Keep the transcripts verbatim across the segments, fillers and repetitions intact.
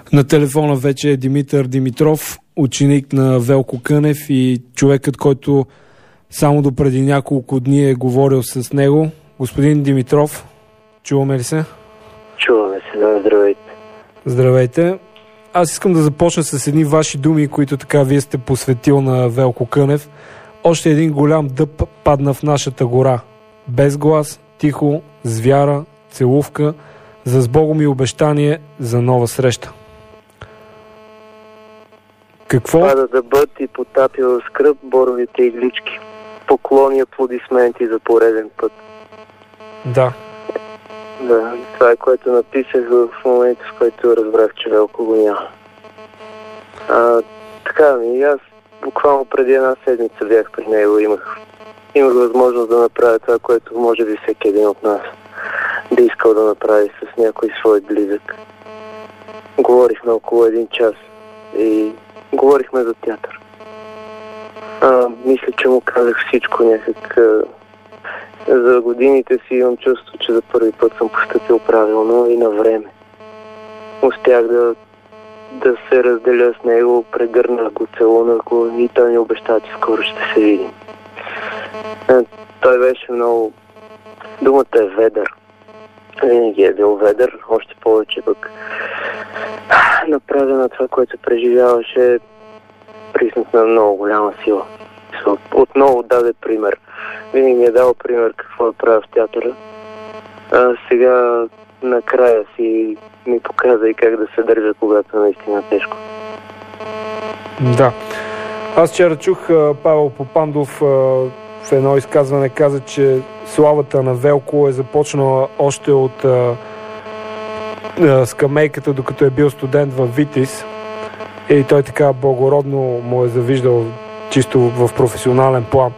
На телефона вече е Димитър Димитров, ученик на Велко Кънев и човекът, който само до преди няколко дни е говорил с него. Господин Димитров, чуваме ли се? Чуваме се, да, здравейте. Здравейте. Аз искам да започна с едни ваши думи, които така вие сте посветил на Велко Кънев. Още един голям дъб падна в нашата гора. Без глас, тихо, с вяра, целувка, за с Богом и обещание за нова среща. Какво? Пада дъбът и потапя в скръб боровите иглички. Поклони, аплодисменти за пореден път. Да. Да, това е което написах в момента, в който разбрах, че Велко го няма. А, така ми, аз буквално преди една седмица бях при него, имах, имах възможност да направя това, което може би всеки един от нас би искал да направи с някой свой близък. Говорихме около един час и говорихме за театър. А, мисля, че му казах всичко някак. За годините си имам чувство, че за първи път съм постъпил правилно и на време. Успях да, да се разделя с него, прегърнах го, целунах го и той ми обеща, че скоро ще се видим. А, той беше много... Думата е ведър. Винаги е бил ведър, още повече пък направя на това, което преживяваше, признак на много голяма сила. Отново даде пример. Винаги ми е дал пример какво да правя в театъра. А сега накрая си ми показа и как да се държа, когато е наистина тежко. Да. Аз вчера чух а, Павел Попандов а, в едно изказване каза, че славата на Велко е започнала още от а, а, скамейката, докато е бил студент в Витис. И той така благородно му е завиждал чисто в професионален план.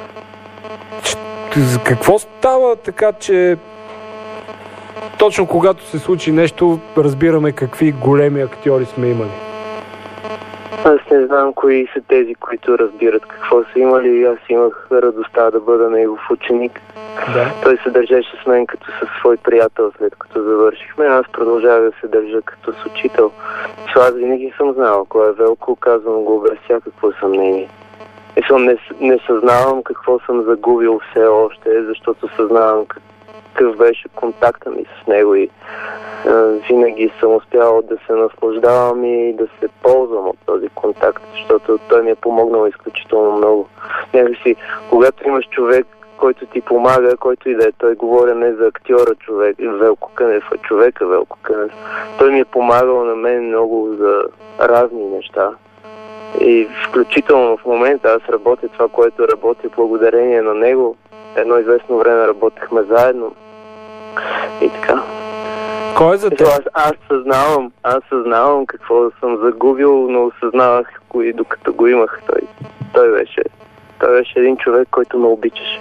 Какво става така, че точно когато се случи нещо, разбираме какви големи актьори сме имали? Аз не знам кои са тези, които разбират какво са имали. Аз имах радостта да бъда негов ученик. Да. Той се държеше с мен като със свой приятел, след като завършихме. Аз продължавах да се държа като с учител. Че аз винаги съм знал кой е Велко, казвам го без всякакво съмнение. И съм не, не съзнавам какво съм загубил все още, защото съзнавам какъв беше контакта ми с него и а, винаги съм успявал да се наслаждавам и да се ползвам от този контакт, защото той ми е помогнал изключително много. Някакси, когато имаш човек, който ти помага, който и да е, той говоря не за актьора човек, Велко Кънев, а човека Велко Кънев. Той ми е помагал на мен много за разни неща. И включително в момента аз работя това, което работя благодарение на него. Едно известно време работехме заедно. И така. Кой е за теб? Аз, аз съзнавам, аз съзнавам какво съм загубил, но осъзнавах кои, докато го имах. Той, той, беше, той беше един човек, който ме обичаше.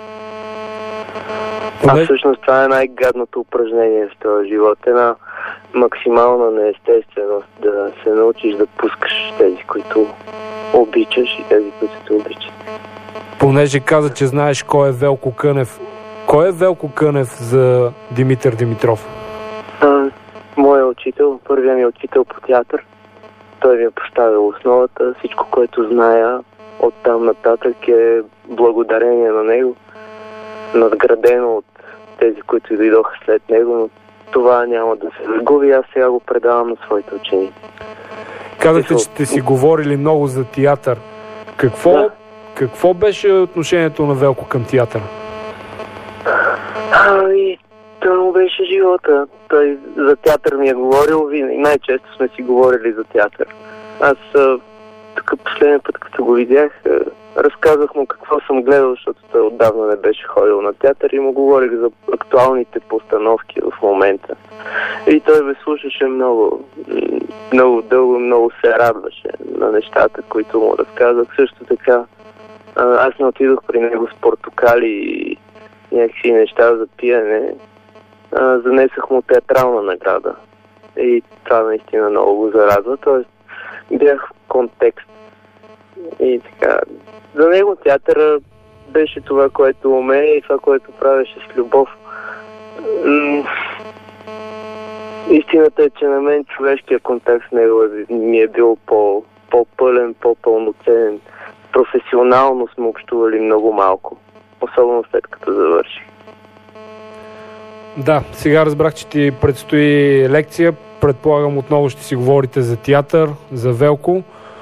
А всъщност това е най-гадното упражнение в този живот. Една максимална неестественост да се научиш да пускаш тези, които обичаш и тези, които те обичат. Понеже каза, че знаеш кой е Велко Кънев. Кой е Велко Кънев за Димитър Димитров? А, моя учител, първият ми учител по театър. Той ми е поставил основата. Всичко, което зная оттам нататък е благодарение на него. Надградено от тези, които дойдоха след него, но това няма да се загуби. Аз сега го предавам на своите ученици. Казахте, че сте си говорили много за театър. Какво, да. какво беше отношението на Велко към театъра? Ами, това му беше живота. Той за театър ми е говорил винаги. Най-често сме си говорили за театър. Аз тук последния път, като го видях, разказах му какво съм гледал, защото той отдавна не беше ходил на театър и му говорих за актуалните постановки в момента. И той ме слушаше много, много дълго, много се радваше на нещата, които му разказах. Също така, аз не отидох при него с портокали и някакви неща за пиене. Занесах му театрална награда. И това наистина много го зарадва. Тоест, бях в контекст. И така, за него театъра беше това, което умее и това, което правеше с любов. Истината е, че на мен човешкия контакт с него е, ми е бил по, по-пълен, по-пълноценен. Професионално сме общували много малко. Особено след като завърших. Да, сега разбрах, че ти предстои лекция. Предполагам, отново ще си говорите за театър, за Велко.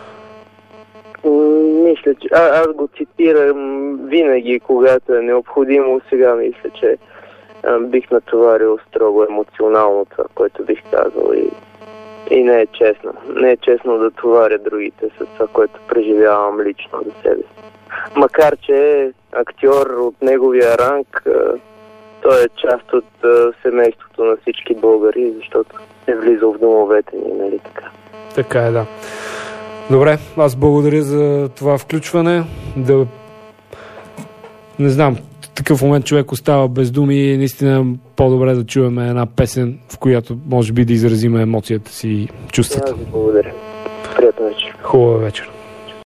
Мисля, че... А, аз го цитирам винаги, когато е необходимо. Сега мисля, че а, бих натоварил строго емоционално това, което бих казал. И, и не е честно. Не е честно да товаря другите с това, което преживявам лично за себе си. Макар, че е актьор от неговия ранг, а, той е част от а, семейството на всички българи, защото е влизал в домовете ни, нали така? Така е, да. Добре, аз благодаря за това включване. Да... Не знам, в такъв момент човек остава без думи и наистина по-добре да чуем една песен, в която може би да изразим емоцията си и чувствата. Аз ви благодаря. Приятна вечер. Хубава вечер.